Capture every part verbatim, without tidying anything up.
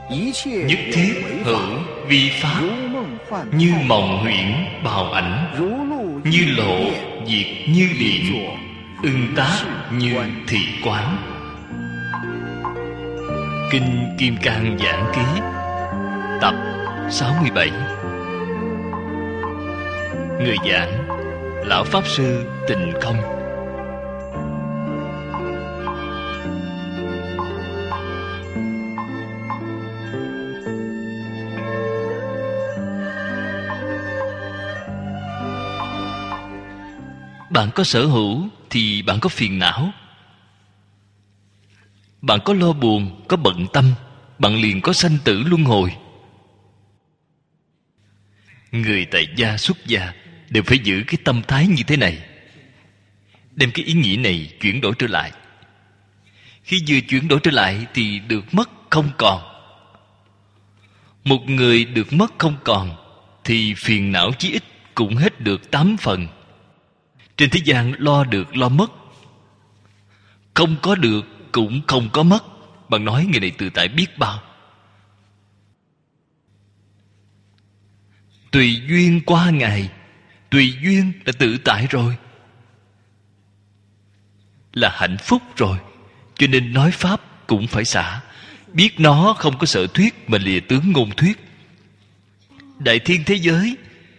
nhất thiết hữu vi pháp, như mộng huyễn bào ảnh, như lộ diệt như điện, ưng tác như thị quán. Kinh Kim Cang Giảng Ký, tập sáu mươi bảy. Người giảng Lão Pháp Sư Tịnh Không. Bạn có sở hữu thì bạn có phiền não. Bạn có lo buồn, có bận tâm, bạn liền có sanh tử luân hồi. Người tại gia xuất gia đều phải giữ cái tâm thái như thế này, đem cái ý nghĩ này chuyển đổi trở lại. Khi vừa chuyển đổi trở lại thì được mất không còn. Một người được mất không còn thì phiền não chí ít cũng hết được tám phần. Trên thế gian lo được lo mất, không có được cũng không có mất. Bạn nói người này tự tại biết bao. Tùy duyên qua ngày, tùy duyên là tự tại rồi, là hạnh phúc rồi. Cho nên nói pháp cũng phải xả, biết nó không có sở thuyết mà lìa tướng ngôn thuyết. Đại thiên thế giới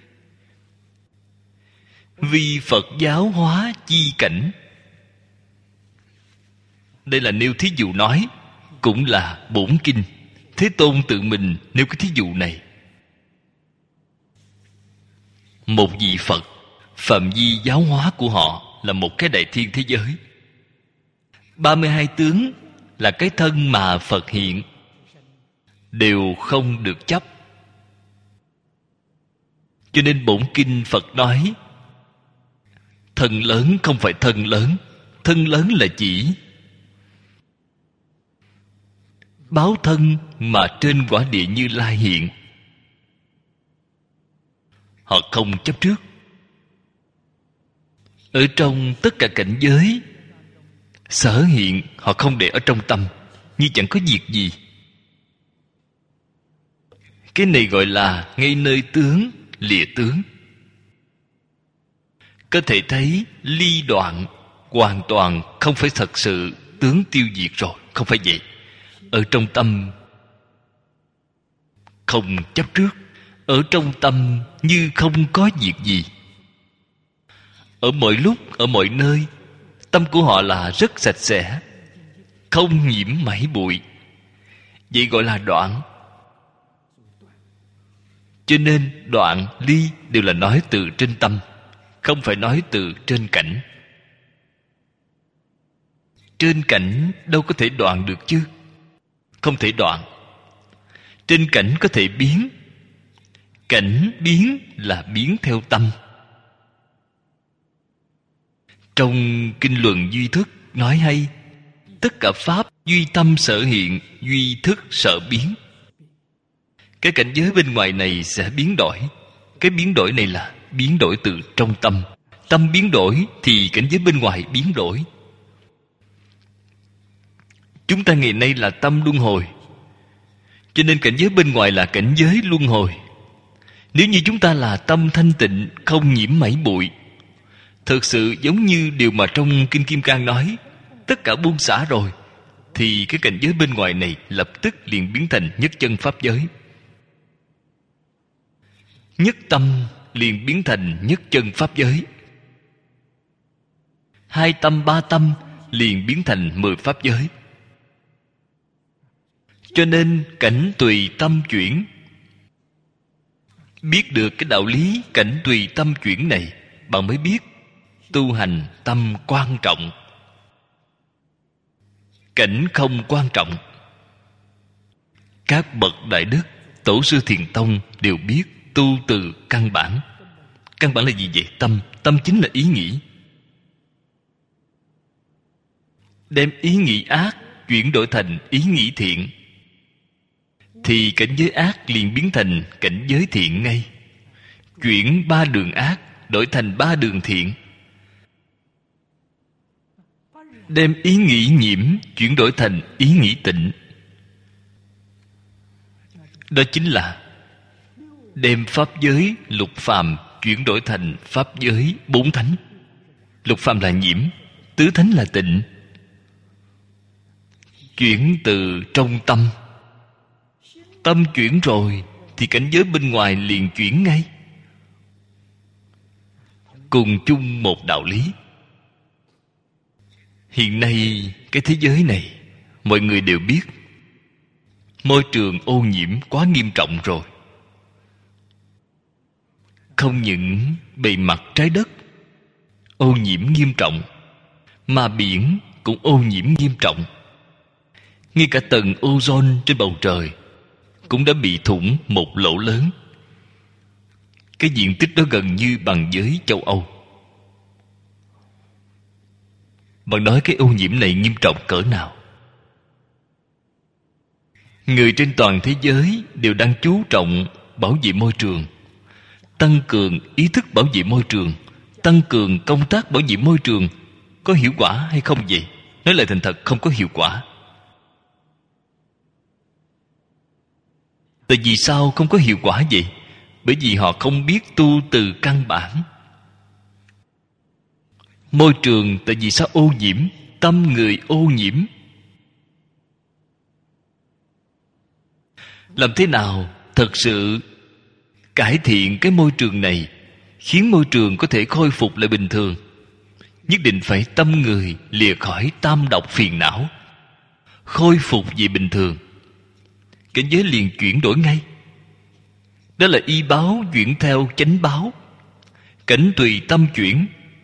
vì Phật giáo hóa chi cảnh. Đây là nêu thí dụ nói, cũng là bổn kinh. Thế Tôn tự mình nêu cái thí dụ này. Một vị Phật, phạm vi giáo hóa của họ là một cái đại thiên thế giới. ba mươi hai tướng là cái thân mà Phật hiện, đều không được chấp. Cho nên bổn kinh Phật nói, thân lớn không phải thân lớn. Thân lớn là chỉ báo thân mà trên quả địa Như Lai hiện. Họ không chấp trước. Ở trong tất cả cảnh giới sở hiện, họ không để ở trong tâm, như chẳng có việc gì. Cái này gọi là ngay nơi tướng lìa tướng. Có thể thấy ly đoạn, hoàn toàn không phải thật sự tướng tiêu diệt rồi. Không phải vậy. Ở trong tâm không chấp trước, ở trong tâm như không có việc gì. Ở mọi lúc, ở mọi nơi, tâm của họ là rất sạch sẽ, không nhiễm mảy bụi. Vậy gọi là đoạn. Cho nên đoạn, ly đều là nói từ trên tâm, không phải nói từ trên cảnh. Trên cảnh đâu có thể đoạn được chứ? Không thể đoạn. Trên cảnh có thể biến. Cảnh biến là biến theo tâm. Trong Kinh Luận Duy Thức nói hay, tất cả pháp duy tâm sở hiện, duy thức sở biến. Cái cảnh giới bên ngoài này sẽ biến đổi. Cái biến đổi này là biến đổi từ trong tâm. Tâm biến đổi thì cảnh giới bên ngoài biến đổi. Chúng ta ngày nay là tâm luân hồi, cho nên cảnh giới bên ngoài là cảnh giới luân hồi. Nếu như chúng ta là tâm thanh tịnh, không nhiễm mảy bụi, thực sự giống như điều mà trong Kinh Kim Cang nói, tất cả buông xả rồi, thì cái cảnh giới bên ngoài này lập tức liền biến thành nhất chân pháp giới. Nhất tâm liền biến thành nhất chân pháp giới. Hai tâm ba tâm liền biến thành mười pháp giới. Cho nên cảnh tùy tâm chuyển. Biết được cái đạo lý cảnh tùy tâm chuyển này, bạn mới biết tu hành tâm quan trọng. Cảnh không quan trọng. Các bậc đại đức, tổ sư Thiền Tông đều biết tu từ căn bản. Căn bản là gì vậy? Tâm. Tâm chính là ý nghĩ. Đem ý nghĩ ác chuyển đổi thành ý nghĩ thiện, thì cảnh giới ác liền biến thành cảnh giới thiện ngay. Chuyển ba đường ác đổi thành ba đường thiện. Đem ý nghĩ nhiễm chuyển đổi thành ý nghĩ tịnh. Đó chính là đem pháp giới lục phàm chuyển đổi thành pháp giới bốn thánh. Lục phàm là nhiễm, tứ thánh là tịnh. Chuyển từ trong tâm. Tâm chuyển rồi thì cảnh giới bên ngoài liền chuyển ngay. Cùng chung một đạo lý. Hiện nay cái thế giới này mọi người đều biết môi trường ô nhiễm quá nghiêm trọng rồi. Không những bề mặt trái đất ô nhiễm nghiêm trọng, mà biển cũng ô nhiễm nghiêm trọng. Ngay cả tầng ozone trên bầu trời cũng đã bị thủng một lỗ lớn. Cái diện tích đó gần như bằng với châu Âu. Bạn nói cái ô nhiễm này nghiêm trọng cỡ nào? Người trên toàn thế giới đều đang chú trọng bảo vệ môi trường, tăng cường ý thức bảo vệ môi trường, tăng cường công tác bảo vệ môi trường. Có hiệu quả hay không vậy? Nói lại thành thật, không có hiệu quả. Tại vì sao không có hiệu quả vậy? Bởi vì họ không biết tu từ căn bản. Môi trường tại vì sao ô nhiễm? Tâm người ô nhiễm. Làm thế nào thật sự cải thiện cái môi trường này, khiến môi trường có thể khôi phục lại bình thường? Nhất định phải tâm người lìa khỏi tam độc phiền não, khôi phục về bình thường. Cảnh giới liền chuyển đổi ngay. Đó là y báo chuyển theo chánh báo, cảnh tùy tâm chuyển.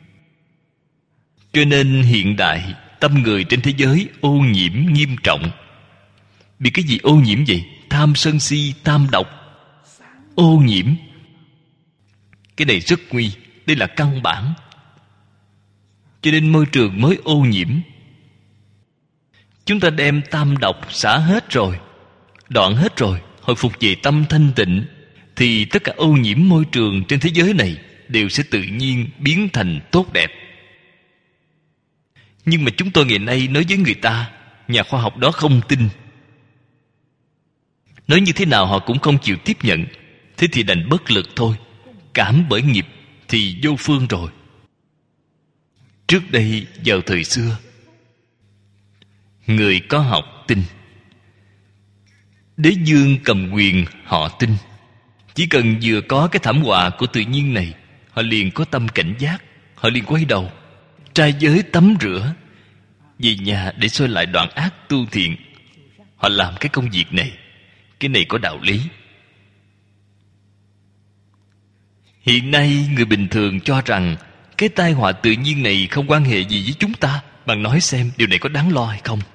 Cho nên hiện đại tâm người trên thế giới ô nhiễm nghiêm trọng. Vì cái gì ô nhiễm vậy? Tham sân si tam độc ô nhiễm. Cái này rất nguy. Đây là căn bản. Cho nên môi trường mới ô nhiễm. Chúng ta đem tam độc xả hết rồi, đoạn hết rồi, hồi phục về tâm thanh tịnh, thì tất cả ô nhiễm môi trường trên thế giới này đều sẽ tự nhiên biến thành tốt đẹp. Nhưng mà chúng tôi ngày nay nói với người ta, nhà khoa học đó không tin. Nói như thế nào họ cũng không chịu tiếp nhận. Thế thì đành bất lực thôi. Cảm bởi nghiệp thì vô phương rồi. Trước đây vào thời xưa, người có học tin, đế vương cầm quyền họ tin. Chỉ cần vừa có cái thảm họa của tự nhiên này, họ liền có tâm cảnh giác. Họ liền quay đầu trai giới tắm rửa, về nhà để soi lại đoạn ác tu thiện. Họ làm cái công việc này. Cái này có đạo lý. Hiện nay người bình thường cho rằng cái tai họa tự nhiên này không quan hệ gì với chúng ta. Bạn nói xem điều này có đáng lo hay không?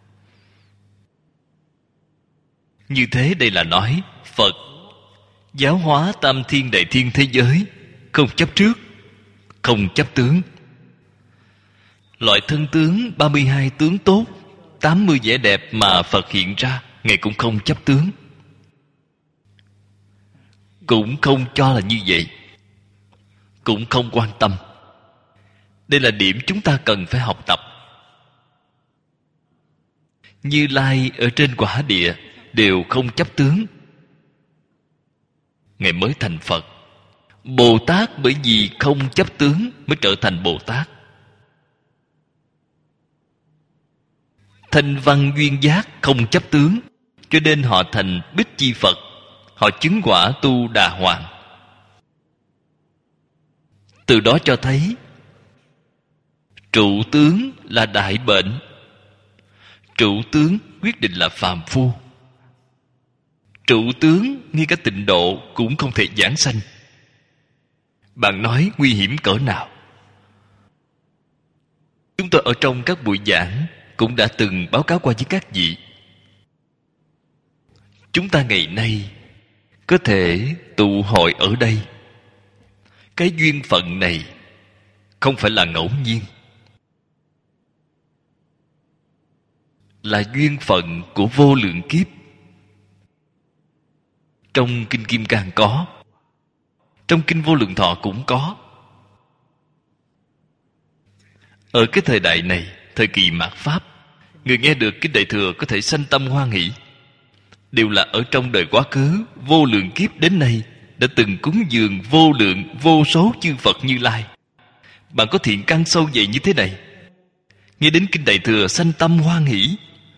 Như thế đây là nói Phật giáo hóa tam thiên đại thiên thế giới, không chấp trước, không chấp tướng. Loại thân tướng ba mươi hai tướng tốt, tám mươi vẻ đẹp mà Phật hiện ra, Ngài cũng không chấp tướng, cũng không cho là như vậy, cũng không quan tâm. Đây là điểm chúng ta cần phải học tập. Như Lai ở trên quả địa đều không chấp tướng, Ngài mới thành Phật. Bồ Tát bởi vì không chấp tướng mới trở thành Bồ Tát. Thanh Văn Duyên Giác không chấp tướng, cho nên họ thành Bích Chi Phật. Họ chứng quả Tu Đà Hoàng. Từ đó cho thấy trụ tướng là đại bệnh, trụ tướng quyết định là phàm phu. Trụ tướng ngay cả tịnh độ cũng không thể giảng sanh. Bạn nói nguy hiểm cỡ nào? Chúng tôi ở trong các buổi giảng cũng đã từng báo cáo qua với các vị. Chúng ta ngày nay có thể tụ hội ở đây, cái duyên phận này không phải là ngẫu nhiên, là duyên phận của vô lượng kiếp. Trong Kinh Kim Cang có, trong Kinh Vô Lượng Thọ cũng có. Ở cái thời đại này, thời kỳ mạt Pháp, người nghe được Kinh Đại Thừa có thể sanh tâm hoan hỷ. đều là ở trong đời quá khứ vô lượng kiếp đến nay đã từng cúng dường vô lượng vô số chư Phật Như Lai. Bạn có thiện căn sâu dày như thế này, nghe đến kinh Đại Thừa sanh tâm hoan hỷ.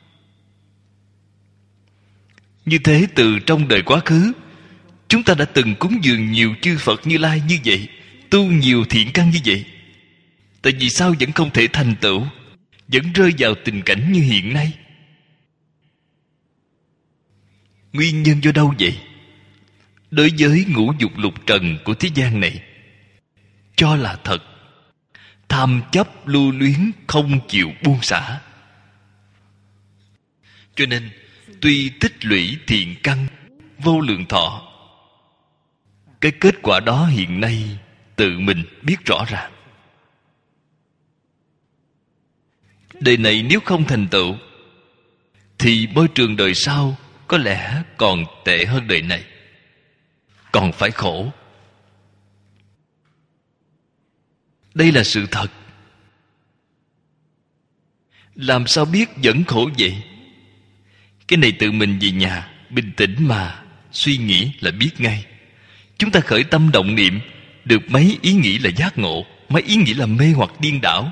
Như thế từ trong đời quá khứ chúng ta đã từng cúng dường nhiều chư Phật Như Lai như vậy, tu nhiều thiện căn như vậy. Tại vì sao vẫn không thể thành tựu, vẫn rơi vào tình cảnh như hiện nay? Nguyên nhân do đâu vậy? Đối với ngũ dục lục trần của thế gian này, cho là thật, tham chấp lưu luyến, không chịu buông xả. Cho nên tuy tích lũy thiện căn vô lượng thọ, cái kết quả đó hiện nay tự mình biết rõ ràng. Đời này nếu không thành tựu thì môi trường đời sau có lẽ còn tệ hơn đời này, còn phải khổ. Đây là sự thật. Làm sao biết vẫn khổ vậy? Cái này tự mình về nhà bình tĩnh mà suy nghĩ là biết ngay. Chúng ta khởi tâm động niệm, được mấy ý nghĩ là giác ngộ, mấy ý nghĩ là mê hoặc điên đảo.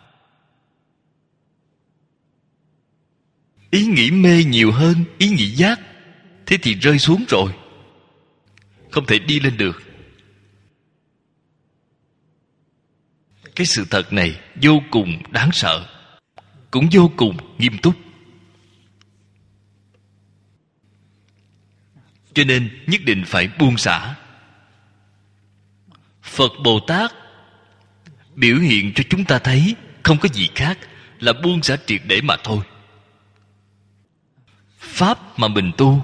Ý nghĩ mê nhiều hơn ý nghĩ giác, thế thì rơi xuống rồi, không thể đi lên được. Cái sự thật này vô cùng đáng sợ, cũng vô cùng nghiêm túc. Cho nên nhất định phải buông xả. Phật Bồ Tát biểu hiện cho chúng ta thấy không có gì khác là buông xả triệt để mà thôi. Pháp mà mình tu,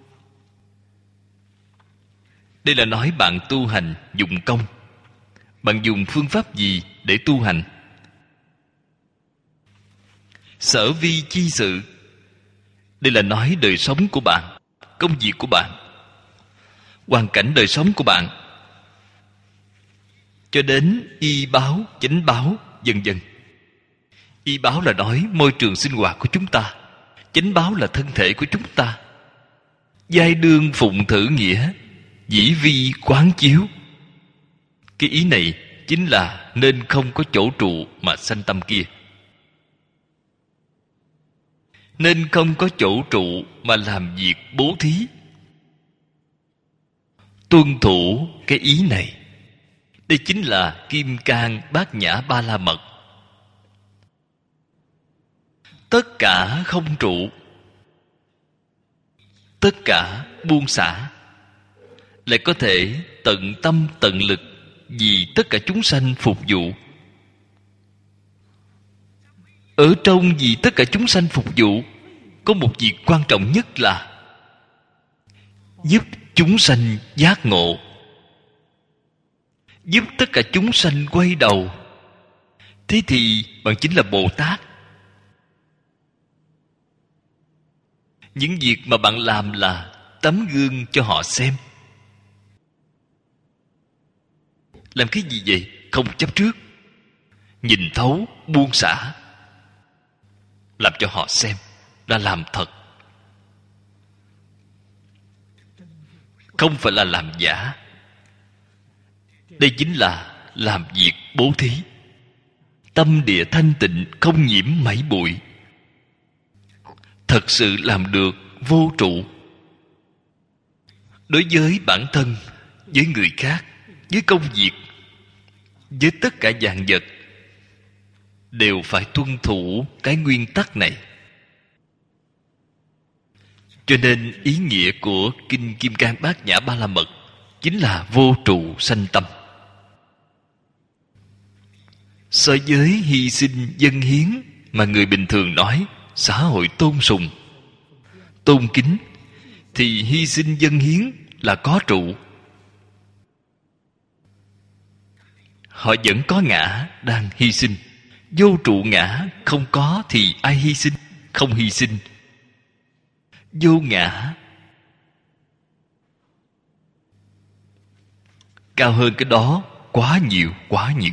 đây là nói bạn tu hành dụng công. Bạn dùng phương pháp gì để tu hành? Sở vi chi sự, đây là nói đời sống của bạn, công việc của bạn, hoàn cảnh đời sống của bạn, cho đến y báo, chánh báo, vân vân. Y báo là nói môi trường sinh hoạt của chúng ta, chánh báo là thân thể của chúng ta. Giai đương phụng thử nghĩa, dĩ vi quán chiếu. Cái ý này chính là nên không có chỗ trụ mà sanh tâm kia. Nên không có chỗ trụ mà làm việc bố thí. Tuân thủ cái ý này, đây chính là Kim Cang Bát Nhã Ba La Mật. Tất cả không trụ, tất cả buông xả, lại có thể tận tâm tận lực vì tất cả chúng sanh phục vụ. Ở trong vì tất cả chúng sanh phục vụ, có một việc quan trọng nhất là giúp chúng sanh giác ngộ, giúp tất cả chúng sanh quay đầu. Thế thì bạn chính là Bồ Tát. Những việc mà bạn làm là tấm gương cho họ xem. Làm cái gì vậy? Không chấp trước, nhìn thấu, buông xả, làm cho họ xem là làm thật, không phải là làm giả. Đây chính là làm việc bố thí. Tâm địa thanh tịnh, không nhiễm mảy bụi, thật sự làm được vô trụ. Đối với bản thân, với người khác, với công việc, với tất cả vạn vật, đều phải tuân thủ cái nguyên tắc này. Cho nên ý nghĩa của Kinh Kim Cang Bát Nhã Ba La Mật chính là vô trụ sanh tâm. So với hy sinh dâng hiến mà người bình thường nói xã hội tôn sùng, tôn kính, thì hy sinh dâng hiến là có trụ. Họ vẫn có ngã đang hy sinh. Vô trụ ngã không có thì ai hy sinh? Không hy sinh. Vô ngã cao hơn cái đó quá nhiều, quá nhiều.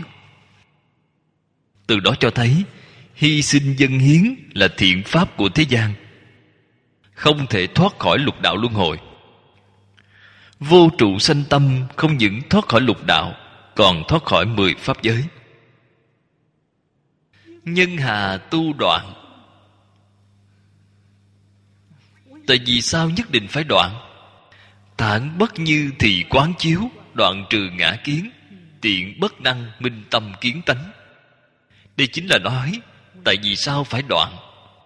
Từ đó cho thấy hy sinh dâng hiến là thiện pháp của thế gian. không thể thoát khỏi lục đạo luân hồi. Vô trụ sanh tâm không những thoát khỏi lục đạo, còn thoát khỏi mười pháp giới. Nhân hà tu đoạn. Tại vì sao nhất định phải đoạn? Thản bất như thì quán chiếu, đoạn trừ ngã kiến, tiện bất năng minh tâm kiến tánh. Đây chính là nói tại vì sao phải đoạn.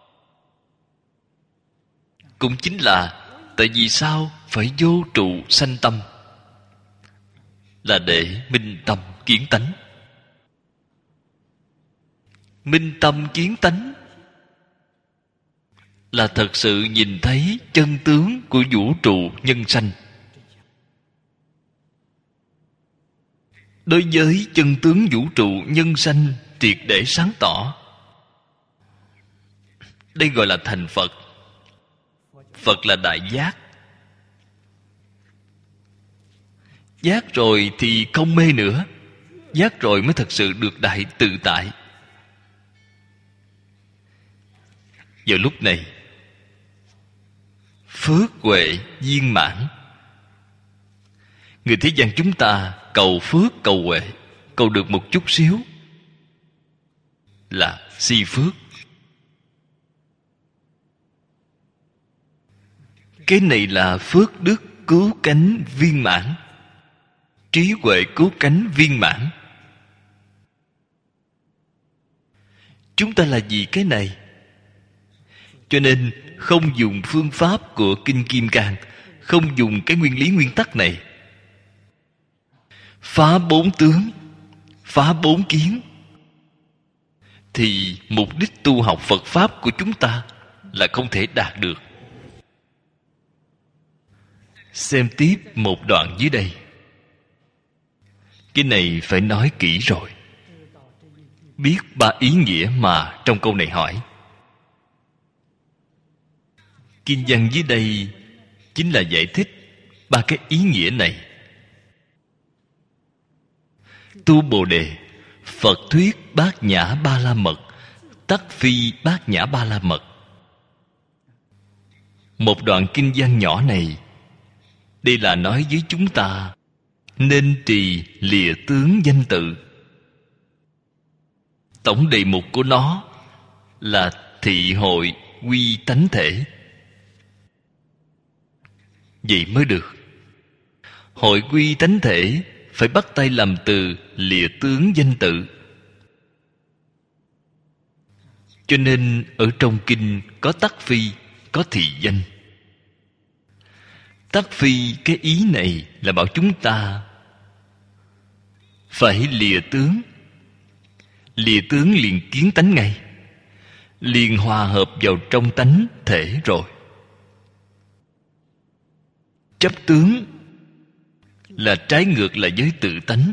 Cũng chính là tại vì sao phải vô trụ sanh tâm, là để minh tâm kiến tánh. Minh tâm kiến tánh là thật sự nhìn thấy chân tướng của vũ trụ nhân sanh. Đối với chân tướng vũ trụ nhân sanh triệt để sáng tỏ, đây gọi là thành Phật. Phật là đại giác. Giác rồi thì không mê nữa. Giác rồi mới thật sự được đại tự tại. Giờ lúc này phước huệ viên mãn. Người thế gian chúng ta cầu phước cầu huệ, cầu được một chút xíu là si phước. Cái này là phước đức cứu cánh viên mãn, trí huệ cứu cánh viên mãn. Chúng ta là gì cái này? Cho nên không dùng phương pháp của Kinh Kim Cang, không dùng cái nguyên lý nguyên tắc này. Phá bốn tướng, phá bốn kiến, thì mục đích tu học Phật Pháp của chúng ta là không thể đạt được. Xem tiếp một đoạn dưới đây. Cái này phải nói kỹ rồi. Biết ba ý nghĩa mà trong câu này hỏi. Kinh văn dưới đây chính là giải thích ba cái ý nghĩa này. Tu Bồ Đề, Phật thuyết Bát Nhã Ba La Mật, tắc phi Bát Nhã Ba La Mật. Một đoạn kinh văn nhỏ này, đây là nói với chúng ta nên trì lìa tướng danh tự. Tổng đề mục của nó là thị hội quy tánh thể. Vậy mới được. Hội quy tánh thể phải bắt tay làm từ lìa tướng danh tự. Cho nên ở trong kinh có tắc phi, có thị danh. Tắc phi cái ý này là bảo chúng ta phải lìa tướng. Lìa tướng liền kiến tánh ngay, liền hòa hợp vào trong tánh thể rồi. Chấp tướng là trái ngược lại với tự tánh.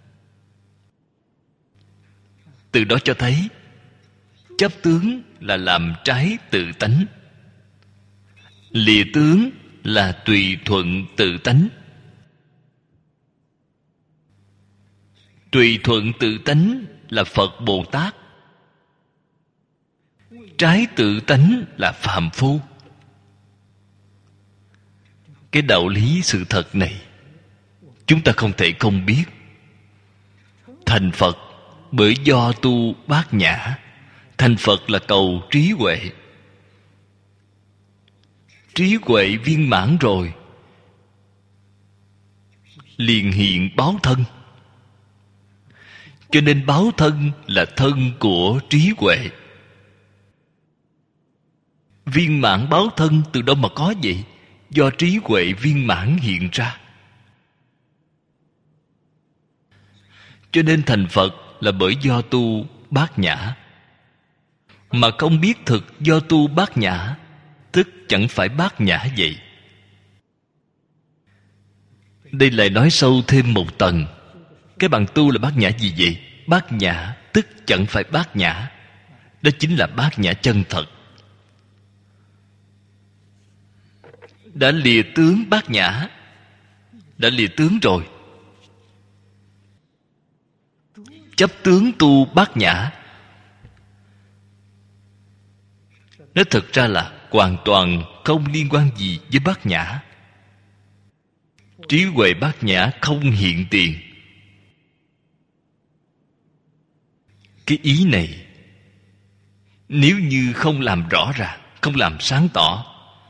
Từ đó cho thấy chấp tướng là làm trái tự tánh, lìa tướng là tùy thuận tự tánh. Tùy thuận tự tánh là Phật Bồ Tát, trái tự tánh là phàm phu. Cái đạo lý sự thật này chúng ta không thể không biết. Thành Phật bởi do tu bát nhã. Thành Phật là cầu trí huệ. Trí huệ viên mãn rồi, liền hiện báo thân. Cho nên báo thân là thân của trí huệ. Viên mãn báo thân từ đâu mà có vậy? Do trí huệ viên mãn hiện ra. Cho nên thành Phật là bởi do tu bát nhã. Mà không biết thực do tu bát nhã, tức chẳng phải bát nhã vậy. Đây lại nói sâu thêm một tầng. Cái bằng tu là bát nhã gì vậy? Bát nhã tức chẳng phải bát nhã. Đó chính là bát nhã chân thật. Đã lìa tướng bát nhã, đã lìa tướng rồi. Chấp tướng tu bát nhã, nó thực ra là hoàn toàn không liên quan gì với Bát Nhã. Trí huệ Bát Nhã không hiện tiền. Cái ý này nếu như không làm rõ ràng, không làm sáng tỏ,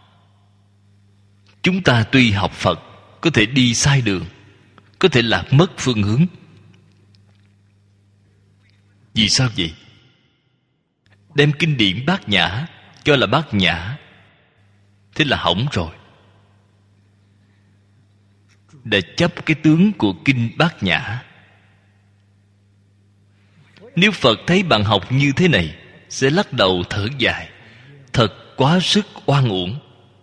chúng ta tuy học Phật có thể đi sai đường, có thể lạc mất phương hướng. Vì sao vậy? Đem kinh điển Bát Nhã cho là Bát Nhã, thế là hỏng rồi. Đã chấp cái tướng của kinh Bát Nhã. Nếu Phật thấy bạn học như thế này, sẽ lắc đầu thở dài, thật quá sức oan uổng.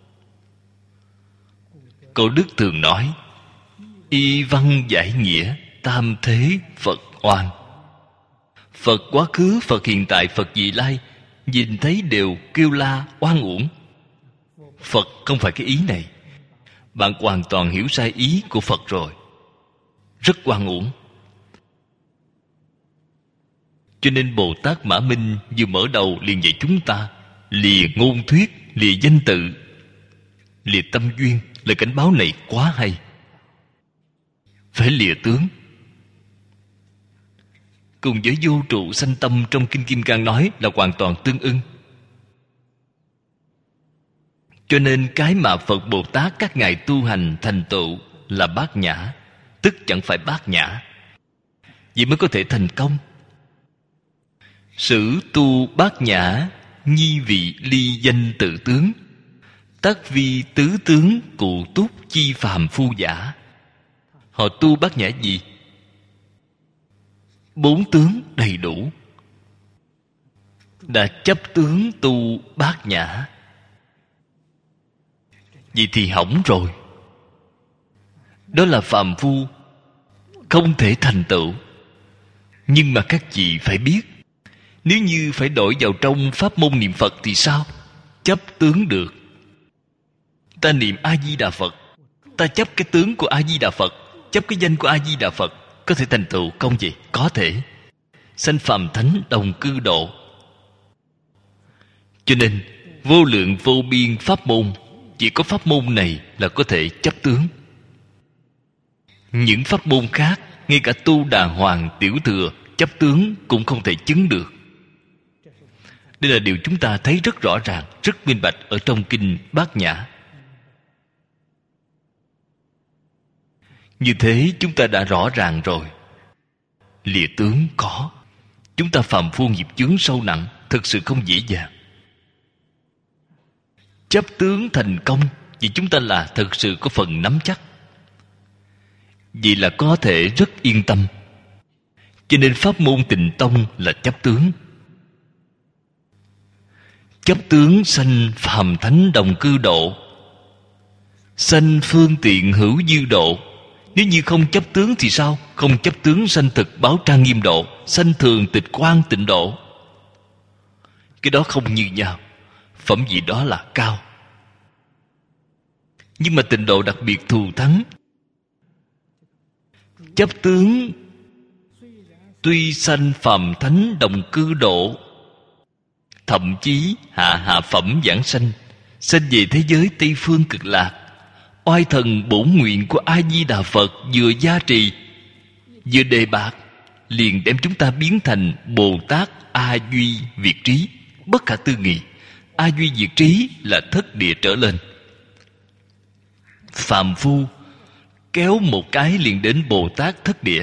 Cổ đức thường nói, y văn giải nghĩa, tam thế Phật oan. Phật quá khứ, Phật hiện tại, Phật vị lai, nhìn thấy đều kêu la oan uổng. Phật không phải cái ý này. Bạn hoàn toàn hiểu sai ý của Phật rồi, rất oan uổng. Cho nên Bồ Tát Mã Minh vừa mở đầu liền dạy chúng ta lìa ngôn thuyết, lìa danh tự, lìa tâm duyên. Lời cảnh báo này quá hay. Phải lìa tướng. Cùng với vô trụ sanh tâm trong Kinh Kim Cang nói là hoàn toàn tương ưng. Cho nên cái mà Phật Bồ Tát các ngài tu hành thành tựu là Bát Nhã, tức chẳng phải Bát Nhã. Vậy mới có thể thành công. Sử tu Bát Nhã, nhi vị ly danh tự tướng, tác vi tứ tướng cụ túc chi phàm phu giả. Họ tu Bát Nhã gì? Bốn tướng đầy đủ. Đã chấp tướng tu Bát Nhã, vậy thì hỏng rồi. Đó là phàm phu, không thể thành tựu. Nhưng mà các chị phải biết, nếu như phải đổi vào trong pháp môn niệm Phật thì sao? Chấp tướng được. Ta niệm A-di-đà Phật, ta chấp cái tướng của A-di-đà Phật, chấp cái danh của A-di-đà Phật, có thể thành tựu không vậy? Có thể. Sanh phàm thánh đồng cư độ. Cho nên vô lượng vô biên pháp môn, chỉ có pháp môn này là có thể chấp tướng. Những pháp môn khác, ngay cả tu đà hoàng tiểu thừa, chấp tướng cũng không thể chứng được. Đây là điều chúng ta thấy rất rõ ràng, rất minh bạch ở trong kinh Bát Nhã. Như thế chúng ta đã rõ ràng rồi. Lìa tướng có. Chúng ta phàm phu nghiệp chướng sâu nặng, thực sự không dễ dàng. Chấp tướng thành công, vì chúng ta là thực sự có phần nắm chắc. Vì là có thể rất yên tâm. Cho nên pháp môn Tịnh Tông là chấp tướng. Chấp tướng sanh phàm thánh đồng cư độ, sanh phương tiện hữu dư độ. Nếu như không chấp tướng thì sao? Không chấp tướng sanh thực báo trang nghiêm độ, sanh thường tịch quan tịnh độ. Cái đó không như nhau. Phẩm vị đó là cao. Nhưng mà tịnh độ đặc biệt thù thắng. Chấp tướng tuy sanh phàm thánh đồng cư độ, thậm chí hạ hạ phẩm giảng sanh, sanh về thế giới Tây Phương Cực Lạc. Oai thần bổn nguyện của A Di Đà Phật vừa gia trì, vừa đề bạt, liền đem chúng ta biến thành Bồ Tát A Duy Việt Trí, bất khả tư nghị. A Duy Việt Trí là thất địa trở lên. Phàm phu kéo một cái liền đến Bồ Tát thất địa,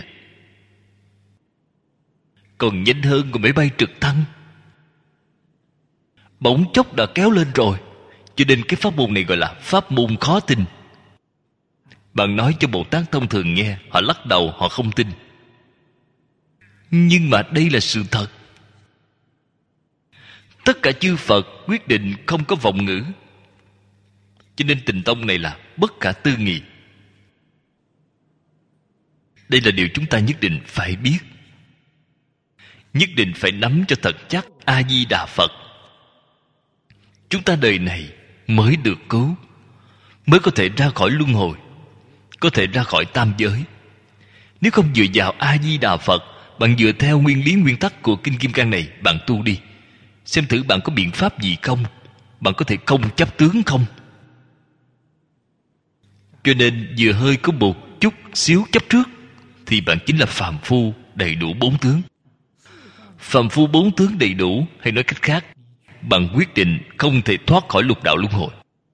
còn nhanh hơn của máy bay trực thăng. Bỗng chốc đã kéo lên rồi. Cho nên cái pháp môn này gọi là pháp môn khó tin. Bạn nói cho Bồ Tát thông thường nghe, họ lắc đầu, họ không tin. Nhưng mà đây là sự thật. Tất cả chư Phật quyết định không có vọng ngữ. Cho nên Tịnh Tông này là bất khả tư nghị. Đây là điều chúng ta nhất định phải biết. Nhất định phải nắm cho thật chắc A-di-đà Phật. Chúng ta đời này mới được cứu, mới có thể ra khỏi luân hồi, có thể ra khỏi tam giới. Nếu không dựa vào A-di-đà Phật, bạn dựa theo nguyên lý nguyên tắc của Kinh Kim Cang này, bạn tu đi, xem thử bạn có biện pháp gì không. bạn có thể không chấp tướng không? Cho nên vừa hơi có một chút xíu chấp trước thì bạn chính là phàm phu đầy đủ bốn tướng. Phàm phu bốn tướng đầy đủ, hay nói cách khác, bạn quyết định không thể thoát khỏi lục đạo luân hồi.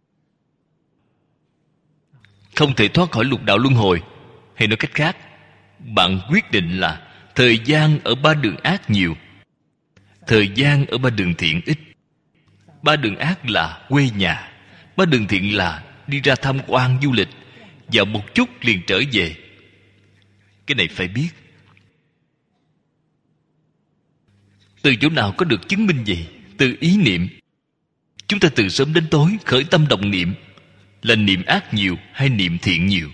Không thể thoát khỏi lục đạo luân hồi, hay nói cách khác, bạn quyết định là thời gian ở ba đường ác nhiều, thời gian ở ba đường thiện ít. Ba đường ác là quê nhà, ba đường thiện là đi ra tham quan du lịch, dạo một chút liền trở về. Cái này phải biết. Từ chỗ nào có được chứng minh gì? Từ ý niệm. Chúng ta từ sớm đến tối khởi tâm động niệm, là niệm ác nhiều hay niệm thiện nhiều,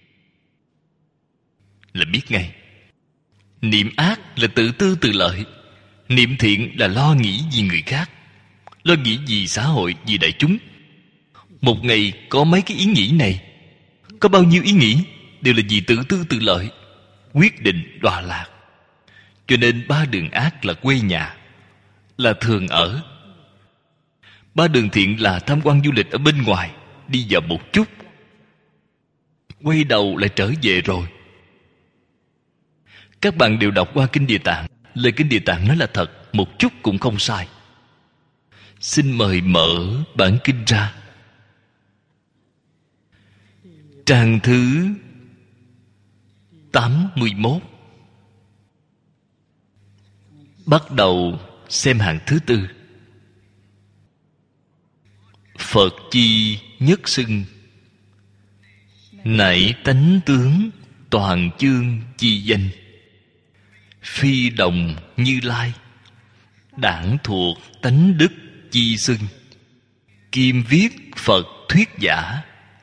là biết ngay. Niệm ác là tự tư tự lợi, niệm thiện là lo nghĩ vì người khác, lo nghĩ vì xã hội, vì đại chúng. Một ngày có mấy cái ý nghĩ này, có bao nhiêu ý nghĩ đều là vì tự tư tự lợi, quyết định đọa lạc. Cho nên ba đường ác là quê nhà, là thường ở. Ba đường thiện là tham quan du lịch ở bên ngoài, đi dạo một chút, quay đầu lại trở về rồi. Các bạn đều đọc qua Kinh Địa Tạng. Lời Kinh Địa Tạng nói là thật, một chút cũng không sai. Xin mời mở bản kinh ra. Trang thứ tám mươi mốt, bắt đầu xem hàng thứ tư. Phật chi nhất xưng, nảy tánh tướng toàn chương chi danh. Phi đồng Như Lai, đảng thuộc tánh đức chi xưng. Kim viết Phật thuyết giả,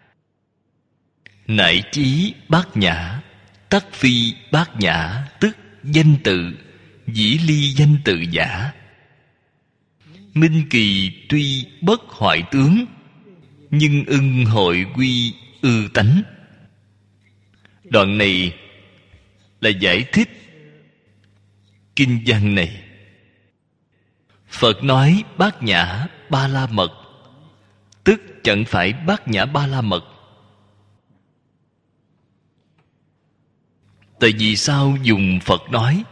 nại chí bát nhã. Tắc phi bát nhã, tức danh tự, dĩ ly danh tự giả. Minh kỳ tuy bất hoại tướng, nhưng ưng hội quy ư tánh. Đoạn này là giải thích kinh văn này. Phật nói bát nhã ba la mật, tức chẳng phải bát nhã ba la mật. Tại vì sao dùng Phật nói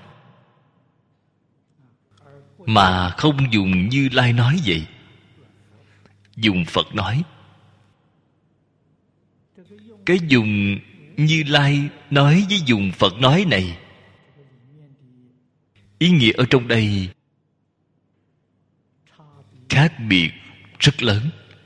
mà không dùng Như Lai nói vậy? Dùng Phật nói. Cái dùng Như Lai nói với dùng Phật nói này, ý nghĩa ở trong đây khác biệt rất lớn.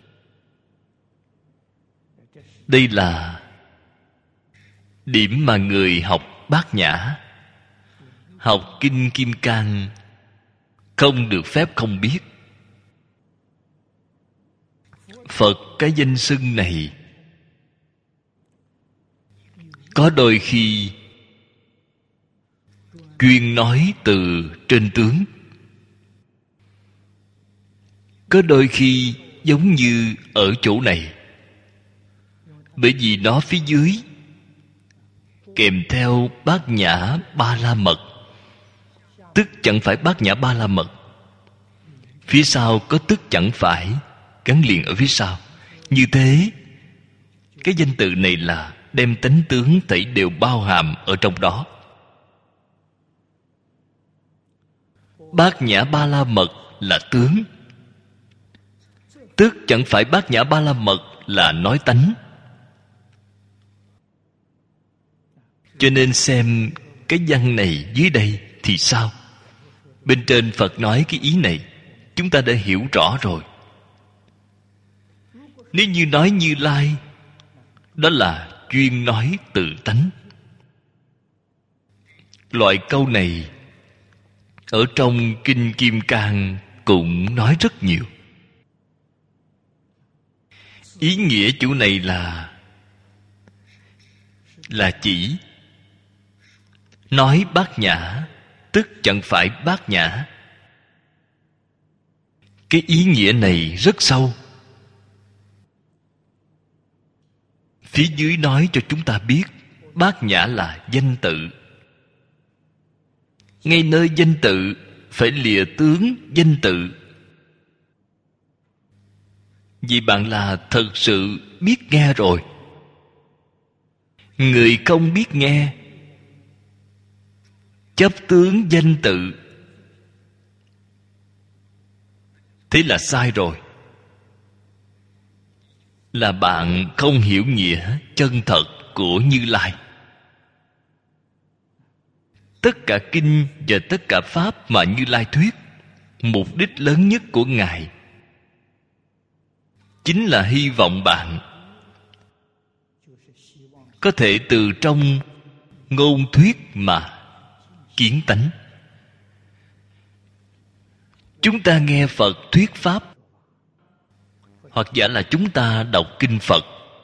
Đây là điểm mà người học Bát Nhã, học Kinh Kim Cang không được phép không biết. Phật cái danh xưng này có đôi khi chuyên nói từ trên tướng, có đôi khi giống như ở chỗ này, bởi vì nó phía dưới kèm theo bát nhã ba la mật, tức chẳng phải bát nhã ba la mật. Phía sau có tức chẳng phải gắn liền ở phía sau. Như thế, cái danh từ này là đem tánh tướng thảy đều bao hàm ở trong đó. Bát nhã ba la mật là tướng, tức chẳng phải bát nhã ba la mật là nói tánh. Cho nên xem cái văn này dưới đây thì sao? Bên trên Phật nói cái ý này, chúng ta đã hiểu rõ rồi. Nếu như nói Như Lai, đó là chuyên nói tự tánh. Loại câu này ở trong Kinh Kim Cang cũng nói rất nhiều. Ý nghĩa chỗ này là là chỉ nói bát nhã, tức chẳng phải bát nhã. Cái ý nghĩa này rất sâu. Phía dưới nói cho chúng ta biết bát nhã là danh tự. Ngay nơi danh tự phải lìa tướng danh tự. Vì bạn là thật sự biết nghe rồi. Người không biết nghe, chấp tướng danh tự, thế là sai rồi. Là bạn không hiểu nghĩa chân thật của Như Lai. Tất cả kinh và tất cả pháp mà Như Lai thuyết, mục đích lớn nhất của Ngài chính là hy vọng bạn có thể từ trong ngôn thuyết mà kiến tánh. Chúng ta nghe Phật thuyết pháp, hoặc giả là chúng ta đọc kinh Phật,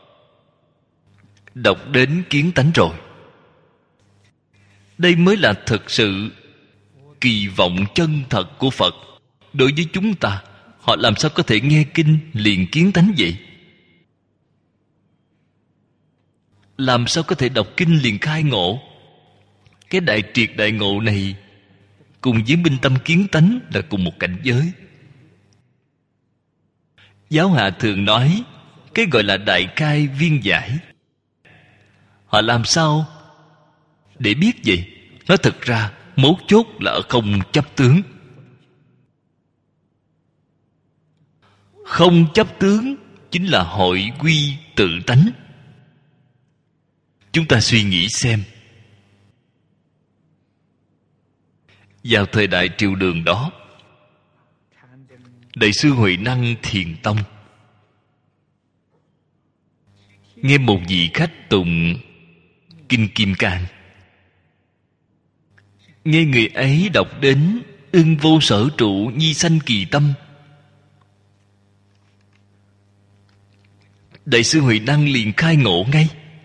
đọc đến kiến tánh rồi. Đây mới là thực sự kỳ vọng chân thật của Phật đối với chúng ta. Họ làm sao có thể nghe kinh liền kiến tánh vậy? Làm sao có thể đọc kinh liền khai ngộ? Cái đại triệt đại ngộ này cùng với minh tâm kiến tánh là cùng một cảnh giới. Giáo hạ thường nói cái gọi là đại khai viên giải. Họ làm sao để biết vậy? Nói thật ra mấu chốt là ở không chấp tướng. Không chấp tướng chính là hội quy tự tánh. Chúng ta suy nghĩ xem, vào thời đại triều Đường đó, Đại sư Huệ Năng Thiền Tông nghe một vị khách tụng Kinh Kim Cang. Nghe người ấy đọc đến ưng vô sở trụ nhi sanh kỳ tâm. Đại sư Huệ Năng liền khai ngộ ngay.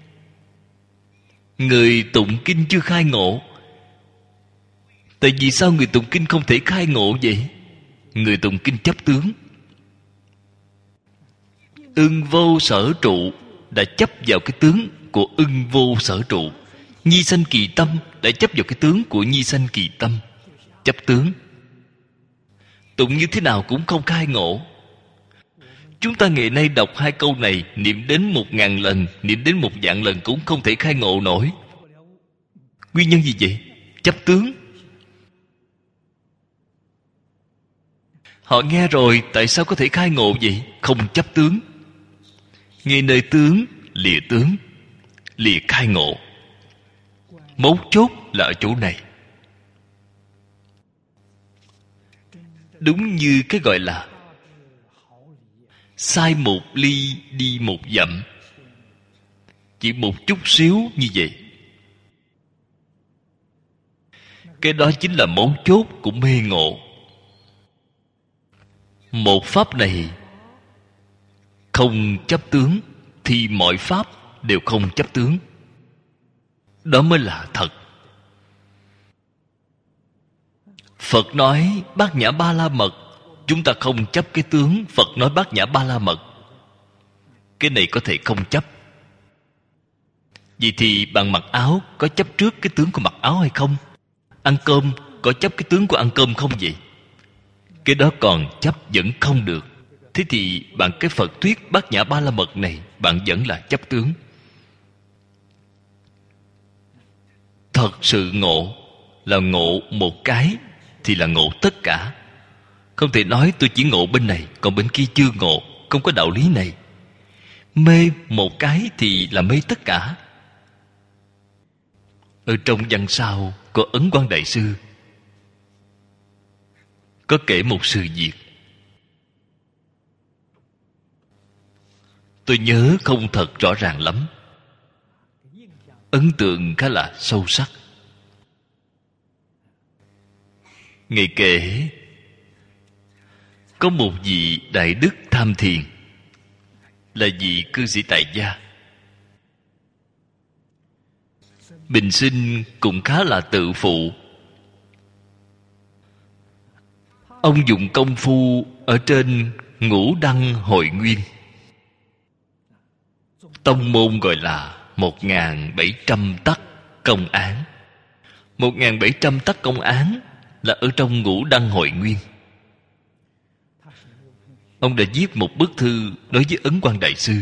Người tụng kinh chưa khai ngộ. Tại vì sao người tụng kinh không thể khai ngộ vậy? Người tụng kinh chấp tướng. Ưng vô sở trụ đã chấp vào cái tướng của ưng vô sở trụ. Nhi sanh kỳ tâm đã chấp vào cái tướng của nhi sanh kỳ tâm. Chấp tướng. Tụng như thế nào cũng không khai ngộ. Chúng ta ngày nay đọc hai câu này, niệm đến một ngàn lần, niệm đến một vạn lần cũng không thể khai ngộ nổi. Nguyên nhân gì vậy? Chấp tướng. Họ nghe rồi, tại sao có thể khai ngộ vậy? Không chấp tướng. Nghe nơi tướng, lìa tướng, lìa khai ngộ. Mấu chốt là ở chỗ này. Đúng như cái gọi là sai một ly đi một dặm. Chỉ một chút xíu như vậy. Cái đó chính là mấu chốt của mê ngộ. Một pháp này không chấp tướng thì mọi pháp đều không chấp tướng. Đó mới là thật. Phật nói Bát Nhã Ba La Mật, chúng ta không chấp cái tướng. Phật nói Bát Nhã Ba La Mật, cái này có thể không chấp. Vậy thì bạn mặc áo có chấp trước cái tướng của mặc áo hay không? Ăn cơm có chấp cái tướng của ăn cơm không vậy? Cái đó còn chấp vẫn không được. Thế thì bạn cái Phật thuyết Bát Nhã Ba La Mật này, bạn vẫn là chấp tướng. Thật sự ngộ là ngộ một cái thì là ngộ tất cả. Không thể nói tôi chỉ ngộ bên này, còn bên kia chưa ngộ. Không có đạo lý này. Mê một cái thì là mê tất cả. Ở trong văn sao có Ấn Quang Đại Sư có kể một sự việc. Tôi nhớ không thật rõ ràng lắm. Ấn tượng khá là sâu sắc. Ngài kể có một vị đại đức tham thiền, là vị cư sĩ tại gia. Bình sinh cũng khá là tự phụ. Ông dùng công phu ở trên Ngũ Đăng Hội Nguyên. Tông môn gọi là một nghìn bảy trăm tắc công án. Một nghìn bảy trăm tắc công án là ở trong Ngũ Đăng Hội Nguyên. Ông đã viết một bức thư nói với Ấn Quang Đại Sư.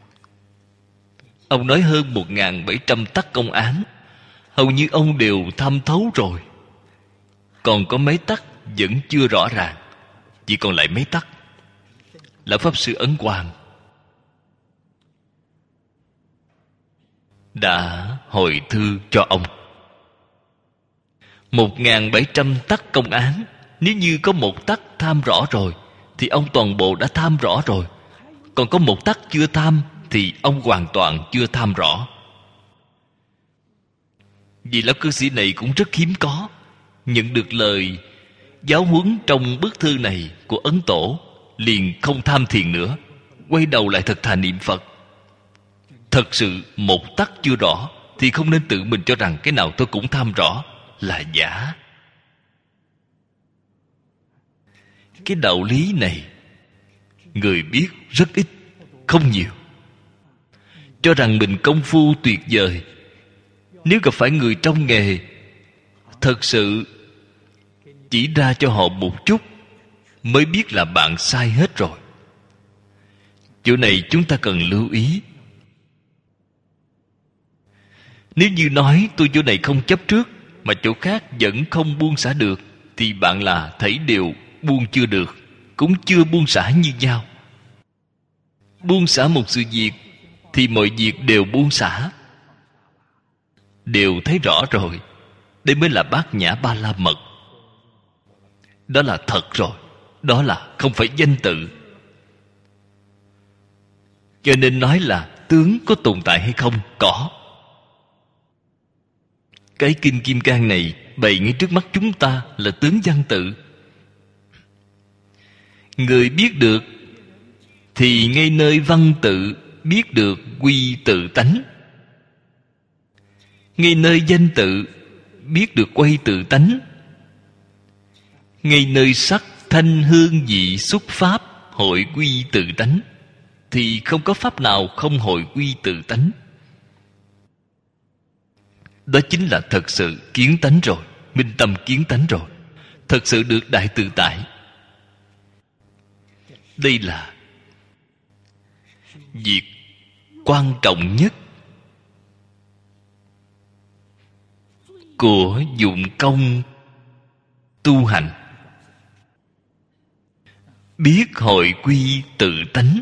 Ông nói hơn một nghìn bảy trăm tắc công án, hầu như ông đều thăm thấu rồi. Còn có mấy tắc vẫn chưa rõ ràng, chỉ còn lại mấy tắc. Lão Pháp Sư Ấn Quang đã hồi thư cho ông. Một nghìn bảy trăm tắc công án, nếu như có một tắc tham rõ rồi thì ông toàn bộ đã tham rõ rồi. Còn có một tắc chưa tham thì ông hoàn toàn chưa tham rõ. Vì lão cư sĩ này cũng rất hiếm có nhận được lời giáo huấn trong bức thư này của Ấn Tổ, liền không tham thiền nữa, quay đầu lại thật thà niệm Phật. Thật sự một tắc chưa rõ thì không nên tự mình cho rằng cái nào tôi cũng tham rõ, là giả. Cái đạo lý này người biết rất ít, không nhiều. Cho rằng mình công phu tuyệt vời. Nếu gặp phải người trong nghề, thật sự chỉ ra cho họ một chút mới biết là bạn sai hết rồi. Chỗ này chúng ta cần lưu ý. Nếu như nói tôi chỗ này không chấp trước mà chỗ khác vẫn không buông xả được, thì bạn là thấy đều buông chưa được, cũng chưa buông xả như nhau. Buông xả một sự việc thì mọi việc đều buông xả, đều thấy rõ rồi. Đây mới là bát nhã ba la mật. Đó là thật rồi, đó là không phải danh tự. Cho nên nói là tướng có tồn tại hay không? Có. Cái Kinh Kim Cang này bày ngay trước mắt chúng ta là tướng văn tự. Người biết được thì ngay nơi văn tự biết được quy tự tánh, ngay nơi danh tự biết được quay tự tánh, ngay nơi sắc thanh hương vị xúc pháp hội quy tự tánh, thì không có pháp nào không hội quy tự tánh. Đó chính là thật sự kiến tánh rồi, minh tâm kiến tánh rồi, thật sự được đại tự tại. Đây là việc quan trọng nhất của dụng công tu hành. Biết hội quy tự tánh.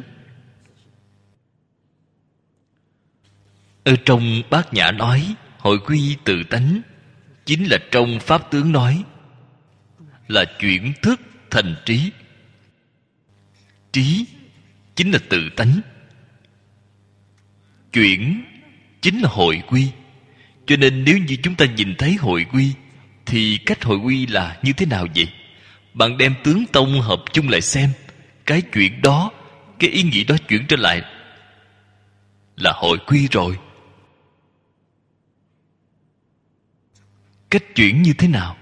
Ở trong Bát Nhã nói hội quy tự tánh, chính là trong Pháp Tướng nói là chuyển thức thành trí. Trí chính là tự tánh, chuyển chính là hội quy. Cho nên nếu như chúng ta nhìn thấy hội quy, thì cách hội quy là như thế nào vậy? Bạn đem tướng tông hợp chung lại xem, cái chuyển đó, cái ý nghĩ đó chuyển trở lại là hội quy rồi. Cách chuyển như thế nào?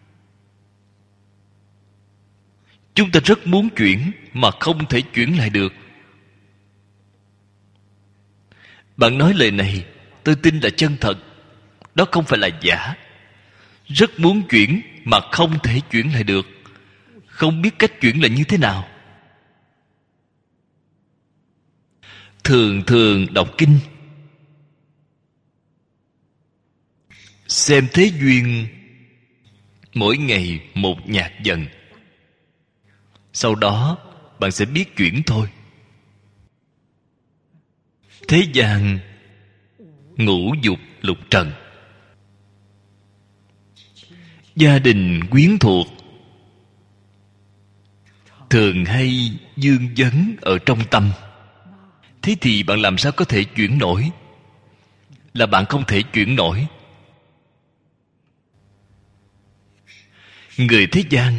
Chúng ta rất muốn chuyển mà không thể chuyển lại được. Bạn nói lời này tôi tin là chân thật, đó không phải là giả. Rất muốn chuyển mà không thể chuyển lại được, không biết cách chuyển là như thế nào. Thường thường đọc kinh, xem thế duyên, mỗi ngày một nhạc dần. Sau đó bạn sẽ biết chuyển thôi. Thế gian ngũ dục lục trần, gia đình quyến thuộc thường hay vương vấn ở trong tâm. Thế thì bạn làm sao có thể chuyển nổi? Là bạn không thể chuyển nổi. Người thế gian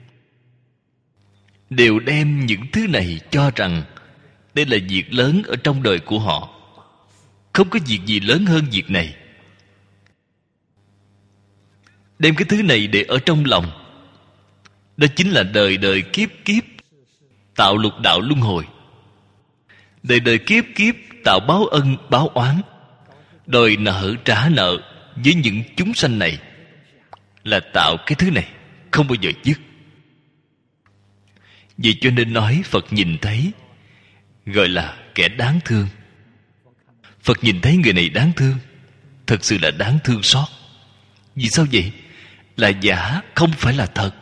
đều đem những thứ này cho rằng đây là việc lớn ở trong đời của họ. Không có việc gì lớn hơn việc này. Đem cái thứ này để ở trong lòng, đó chính là đời đời kiếp kiếp tạo lục đạo luân hồi. Đời đời kiếp kiếp tạo báo ân báo oán, đòi nợ trả nợ với những chúng sanh này, là tạo cái thứ này không bao giờ dứt. Vì cho nên nói Phật nhìn thấy, gọi là kẻ đáng thương. Phật nhìn thấy người này đáng thương, thật sự là đáng thương xót. Vì sao vậy? Là giả, không phải là thật.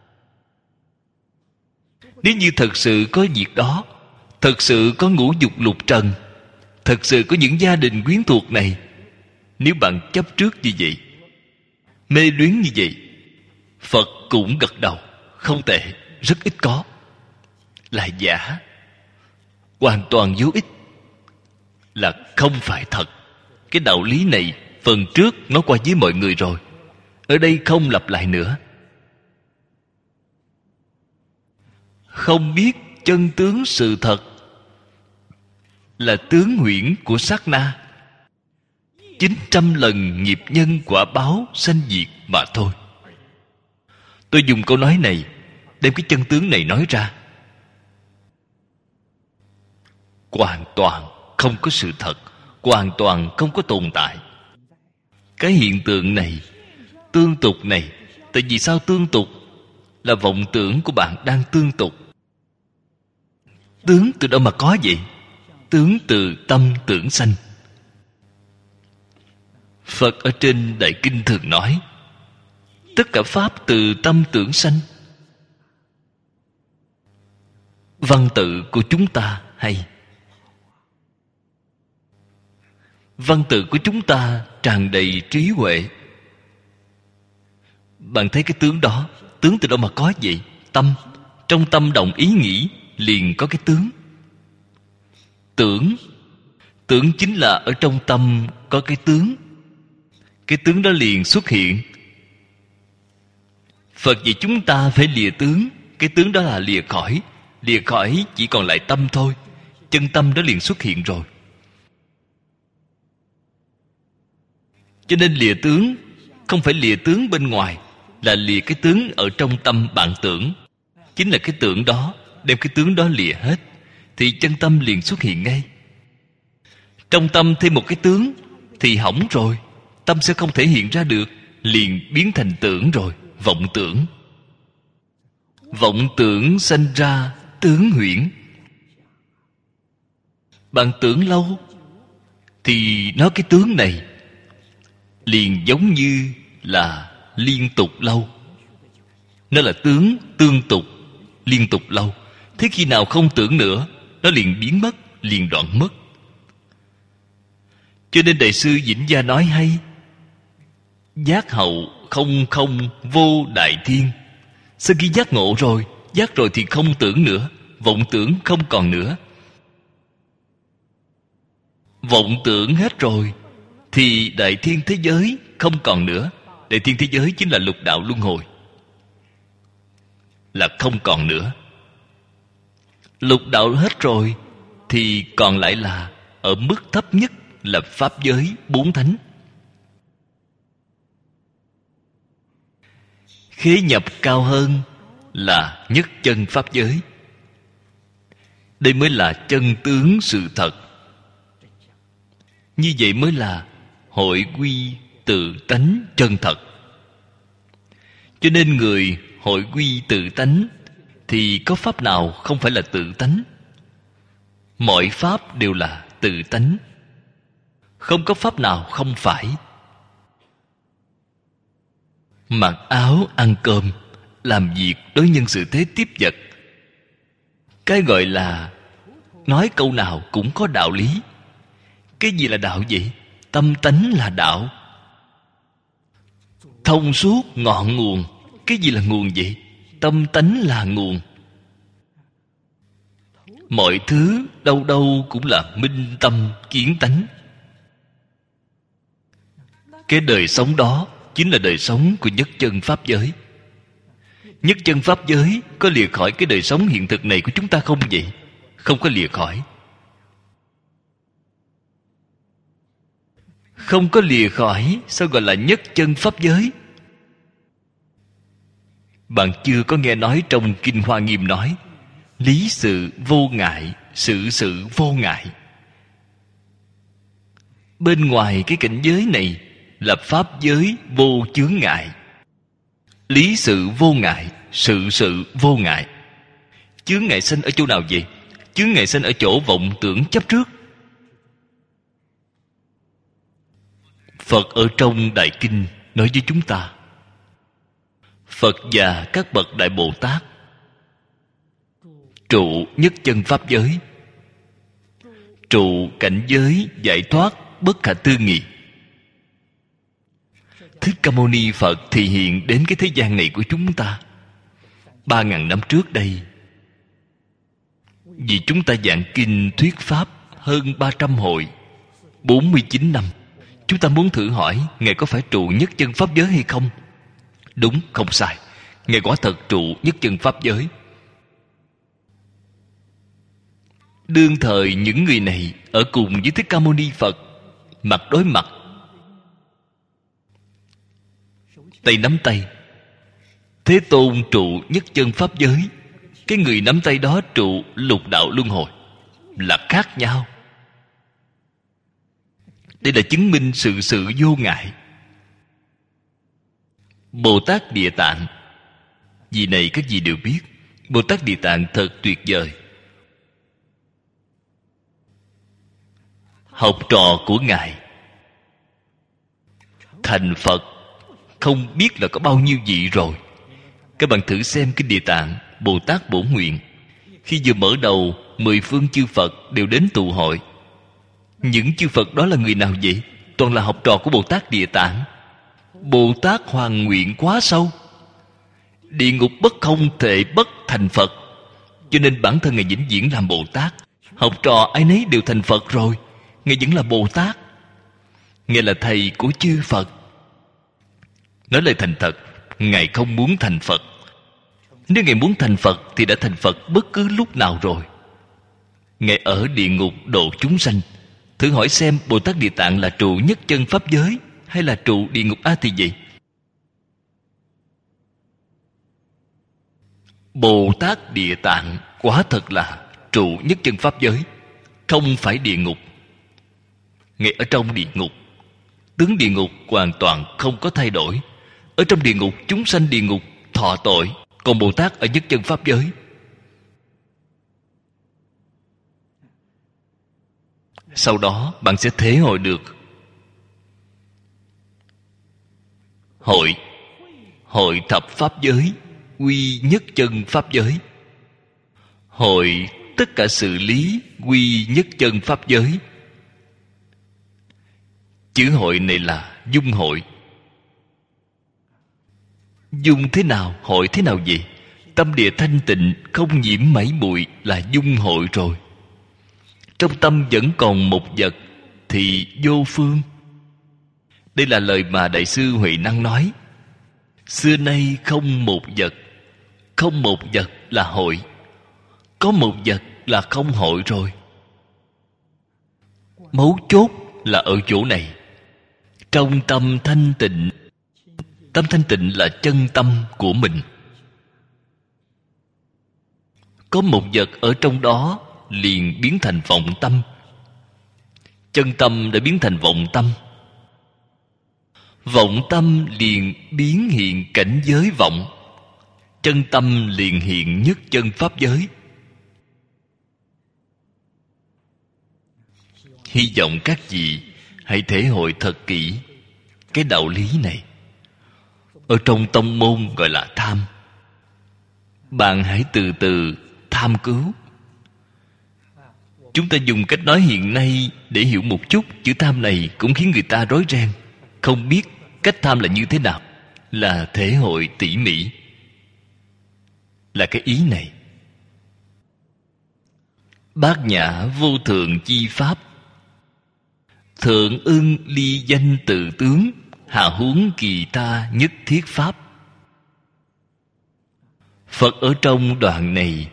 Nếu như thật sự có việc đó, thật sự có ngũ dục lục trần, thật sự có những gia đình quyến thuộc này, nếu bạn chấp trước như vậy, mê luyến như vậy, Phật cũng gật đầu. Không tệ, rất ít có. Là giả, hoàn toàn vô ích, là không phải thật. Cái đạo lý này phần trước nói qua với mọi người rồi, ở đây không lặp lại nữa. Không biết chân tướng sự thật là tướng huyễn của sát na, chín trăm lần nghiệp nhân quả báo sanh diệt mà thôi. Tôi dùng câu nói này đem cái chân tướng này nói ra. Hoàn toàn không có sự thật, hoàn toàn không có tồn tại. Cái hiện tượng này, tương tục này, tại vì sao tương tục? Là vọng tưởng của bạn đang tương tục. Tướng từ đâu mà có vậy? Tướng từ tâm tưởng sanh. Phật ở trên Đại Kinh thường nói, tất cả pháp từ tâm tưởng sanh. Văn tự của chúng ta hay. Văn tự của chúng ta tràn đầy trí huệ. Bạn thấy cái tướng đó, tướng từ đâu mà có vậy? Tâm. Trong tâm động ý nghĩ liền có cái tướng. Tưởng. Tưởng chính là ở trong tâm có cái tướng. Cái tướng đó liền xuất hiện. Phật vì chúng ta phải lìa tướng. Cái tướng đó là lìa khỏi. Lìa khỏi chỉ còn lại tâm thôi. Chân tâm đó liền xuất hiện rồi. Cho nên lìa tướng không phải lìa tướng bên ngoài, là lìa cái tướng ở trong tâm bạn tưởng. Chính là cái tưởng đó, đem cái tướng đó lìa hết, thì chân tâm liền xuất hiện ngay. Trong tâm thêm một cái tướng thì hỏng rồi, tâm sẽ không thể hiện ra được, liền biến thành tưởng rồi, vọng tưởng. Vọng tưởng sanh ra tướng huyễn. Bạn tưởng lâu thì nói cái tướng này liền giống như là liên tục lâu. Nó là tướng tương tục, liên tục lâu. Thế khi nào không tưởng nữa, nó liền biến mất, liền đoạn mất. Cho nên Đại sư Vĩnh Gia nói hay: giác hậu không không vô đại thiên. Sau khi giác ngộ rồi, giác rồi thì không tưởng nữa, vọng tưởng không còn nữa. Vọng tưởng hết rồi thì đại thiên thế giới không còn nữa. Đại thiên thế giới chính là lục đạo luân hồi, là không còn nữa. Lục đạo hết rồi thì còn lại là ở mức thấp nhất là pháp giới bốn thánh. Khế nhập cao hơn là nhất chân pháp giới. Đây mới là chân tướng sự thật. Như vậy mới là hội quy tự tánh chân thật. Cho nên người hội quy tự tánh thì có pháp nào không phải là tự tánh? Mọi pháp đều là tự tánh, không có pháp nào không phải. Mặc áo ăn cơm, làm việc đối nhân xử thế tiếp vật, cái gọi là nói câu nào cũng có đạo lý. Cái gì là đạo vậy? Tâm tánh là đạo. Thông suốt ngọn nguồn. Cái gì là nguồn vậy? Tâm tánh là nguồn. Mọi thứ đâu đâu cũng là minh tâm kiến tánh. Cái đời sống đó chính là đời sống của nhất chân pháp giới. Nhất chân pháp giới có lìa khỏi cái đời sống hiện thực này của chúng ta không vậy? Không có lìa khỏi. Không có lìa khỏi, sao gọi là nhất chân pháp giới? Bạn chưa có nghe nói trong Kinh Hoa Nghiêm nói lý sự vô ngại, sự sự vô ngại. Bên ngoài cái cảnh giới này là pháp giới vô chướng ngại. Lý sự vô ngại, sự sự vô ngại. Chướng ngại sanh ở chỗ nào vậy? Chướng ngại sanh ở chỗ vọng tưởng chấp trước. Phật ở trong Đại Kinh nói với chúng ta, Phật và các bậc Đại Bồ Tát trụ nhất chân pháp giới, trụ cảnh giới giải thoát bất khả tư nghị. Thích Ca Mâu Ni Phật thì hiện đến cái thế gian này của chúng ta ba ngàn năm trước đây. Vì chúng ta giảng kinh thuyết pháp hơn ba trăm hội, bốn mươi chín năm, chúng ta muốn thử hỏi Ngài có phải trụ nhất chân pháp giới hay không? Đúng, không sai, Ngài quả thật trụ nhất chân pháp giới. Đương thời những người này ở cùng với Thích Ca Mâu Ni Phật, mặt đối mặt, tay nắm tay. Thế Tôn trụ nhất chân pháp giới, cái người nắm tay đó trụ lục đạo luân hồi, là khác nhau. Đây là chứng minh sự sự vô ngại. Bồ Tát Địa Tạng, vì này các vị đều biết, Bồ Tát Địa Tạng thật tuyệt vời. Học trò của Ngài thành Phật không biết là có bao nhiêu vị rồi. Các bạn thử xem cái Địa Tạng Bồ Tát Bổn Nguyện, khi vừa mở đầu, mười phương chư Phật đều đến tụ hội. Những chư Phật đó là người nào vậy? Toàn là học trò của Bồ Tát Địa Tạng. Bồ Tát hoàn nguyện quá sâu, địa ngục bất không thể bất thành Phật, cho nên bản thân Ngài vĩnh viễn làm Bồ Tát. Học trò ai nấy đều thành Phật rồi, Ngài vẫn là Bồ Tát. Ngài là thầy của chư Phật. Nói lời thành thật, Ngài không muốn thành Phật. Nếu Ngài muốn thành Phật thì đã thành Phật bất cứ lúc nào rồi. Ngài ở địa ngục độ chúng sanh. Thử hỏi xem, Bồ Tát Địa Tạng là trụ nhất chân pháp giới hay là trụ địa ngục A Tỳ vậy? Bồ Tát Địa Tạng quả thật là trụ nhất chân pháp giới, không phải địa ngục. Ngài ở trong địa ngục, tướng địa ngục hoàn toàn không có thay đổi. Ở trong địa ngục, chúng sanh địa ngục thọ tội, còn Bồ Tát ở nhất chân pháp giới. Sau đó bạn sẽ thể hội được hội hội thập pháp giới quy nhất chân pháp giới, hội tất cả sự lý quy nhất chân pháp giới. Chữ hội này là dung hội. Dung thế nào, hội thế nào vậy? Tâm địa thanh tịnh, không nhiễm mảy bụi là dung hội rồi. Trong tâm vẫn còn một vật thì vô phương. Đây là lời mà Đại sư Huệ Năng nói. Xưa nay không một vật, không một vật là hội, có một vật là không hội rồi. Mấu chốt là ở chỗ này. Trong tâm thanh tịnh, tâm thanh tịnh là chân tâm của mình. Có một vật ở trong đó liền biến thành vọng tâm. Chân tâm đã biến thành vọng tâm. Vọng tâm liền biến hiện cảnh giới vọng. Chân tâm liền hiện nhất chân pháp giới. Hy vọng các vị hãy thể hội thật kỹ cái đạo lý này. Ở trong tông môn gọi là tham. Bạn hãy từ từ tham cứu. Chúng ta dùng cách nói hiện nay để hiểu một chút. Chữ tham này cũng khiến người ta rối ren, không biết cách tham là như thế nào. Là thể hội tỉ mỉ, là cái ý này. Bát nhã vô thượng chi pháp, thượng ưng ly danh tự tướng, hạ huống kỳ ta nhất thiết pháp. Phật ở trong đoạn này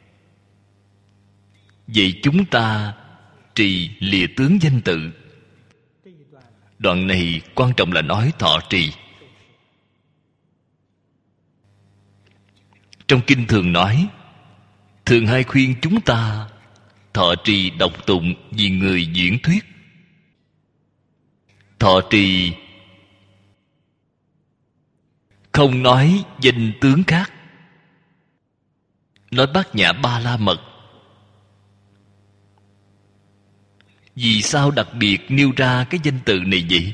vậy chúng ta trì lìa tướng danh tự. Đoạn này quan trọng là nói thọ trì. Trong kinh thường nói, thường hay khuyên chúng ta thọ trì đọc tụng vì người diễn thuyết. Thọ trì không nói danh tướng khác. nói Bát Nhã Ba La Mật. Vì sao đặc biệt nêu ra cái danh từ này vậy?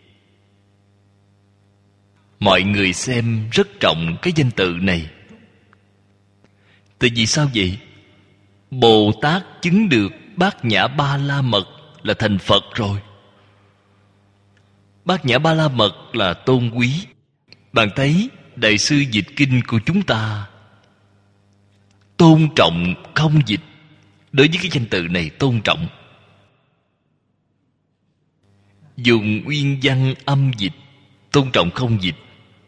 Mọi người xem rất trọng cái danh từ này. Tại vì sao vậy? Bồ Tát chứng được Bát Nhã Ba La Mật là thành Phật rồi. Bát Nhã Ba La Mật là tôn quý. Bạn thấy Đại sư dịch kinh của chúng ta tôn trọng không dịch. Đối với cái danh từ này tôn trọng, dùng nguyên văn âm dịch, tôn trọng không dịch.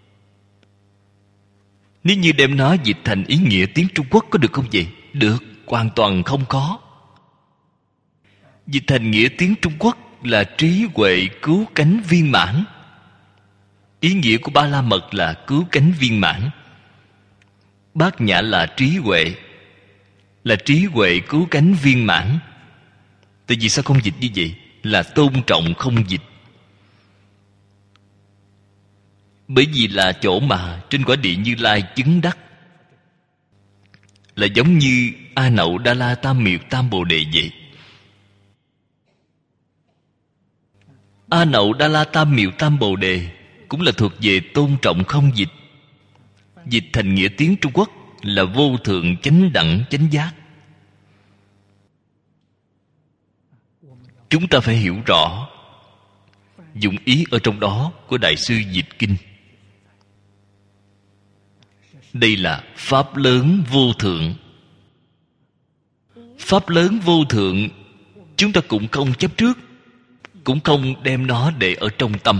Nếu như đem nó dịch thành ý nghĩa tiếng Trung Quốc có được không vậy? Được, hoàn toàn không có. Dịch thành nghĩa tiếng Trung Quốc là trí huệ cứu cánh viên mãn. Ý nghĩa của Ba La Mật là cứu cánh viên mãn. Bát Nhã là trí huệ, là trí huệ cứu cánh viên mãn. Tại vì sao không dịch như vậy? Là tôn trọng không dịch. Bởi vì là chỗ mà trên quả địa Như Lai chứng đắc. Là giống như A Nậu Đa La Tam Miệu Tam Bồ Đề vậy. A Nậu Đa La Tam Miệu Tam Bồ Đề cũng là thuộc về tôn trọng không dịch. Dịch thành nghĩa tiếng Trung Quốc là vô thượng chánh đẳng chánh giác. Chúng ta phải hiểu rõ dụng ý ở trong đó của Đại sư dịch kinh. Đây là pháp lớn vô thượng. Pháp lớn vô thượng, chúng ta cũng không chấp trước, cũng không đem nó để ở trong tâm.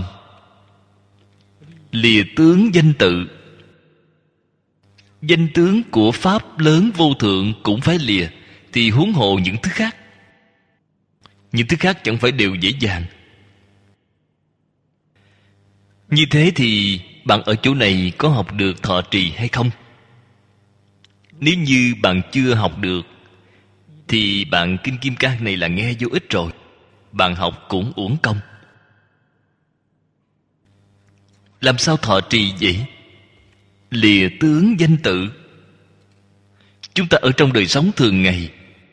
Lìa tướng danh tự, danh tướng của pháp lớn vô thượng cũng phải lìa, thì huống hồ những thứ khác. Những thứ khác chẳng phải đều dễ dàng. Như thế thì bạn ở chỗ này có học được thọ trì hay không? Nếu như bạn chưa học được thì bạn Kinh Kim Cang này là nghe vô ích rồi. Bạn học cũng uổng công. Làm sao thọ trì vậy? Lìa tướng danh tự. Chúng ta ở trong đời sống thường ngày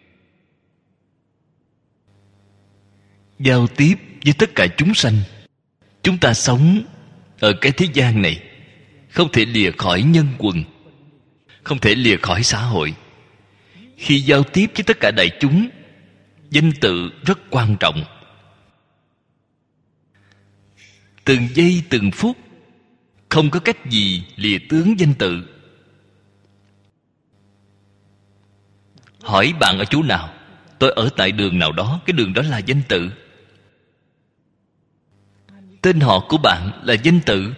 giao tiếp với tất cả chúng sanh. Chúng ta sống ở cái thế gian này, không thể lìa khỏi nhân quần, không thể lìa khỏi xã hội. Khi giao tiếp với tất cả đại chúng, danh tự rất quan trọng. Từng giây từng phút không có cách gì lìa tướng danh tự. Hỏi bạn ở chỗ nào? Tôi ở tại đường nào đó. Cái đường đó là danh tự. Tên họ của bạn là danh tự.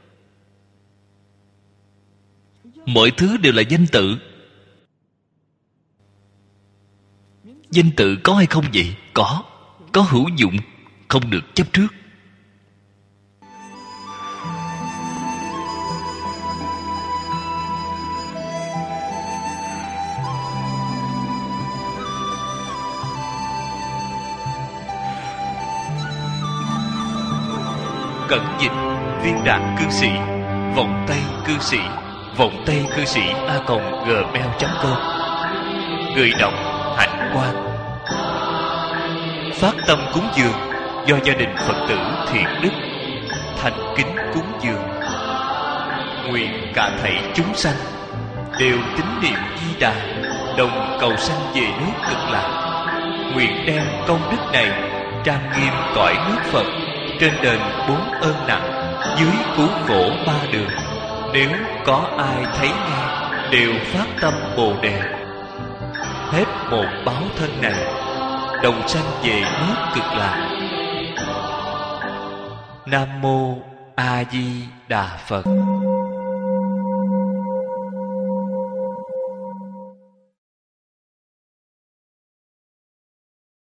Mọi thứ đều là danh tự. Danh tự có hay không vậy? Có. Có hữu dụng, không được chấp trước. Cẩn dịch viên đạn cư sĩ, vòng tay cư sĩ, vòng tay cư sĩ a còng gmail chấm com. Người đọc Hạnh Quang. Phát tâm cúng dường do gia đình Phật tử Thiện Đức thành kính cúng dường. Nguyện cả thảy chúng sanh đều tín niệm Di Đà, đồng cầu sanh về nước Cực Lạc. Nguyện đem công đức này trang nghiêm cõi nước Phật, trên đền bốn ơn nặng, dưới cứu khổ ba đường. Nếu có ai thấy nghe đều phát tâm Bồ Đề, hết một báo thân này đồng sanh về nước Cực Lạc. Nam mô A Di Đà Phật.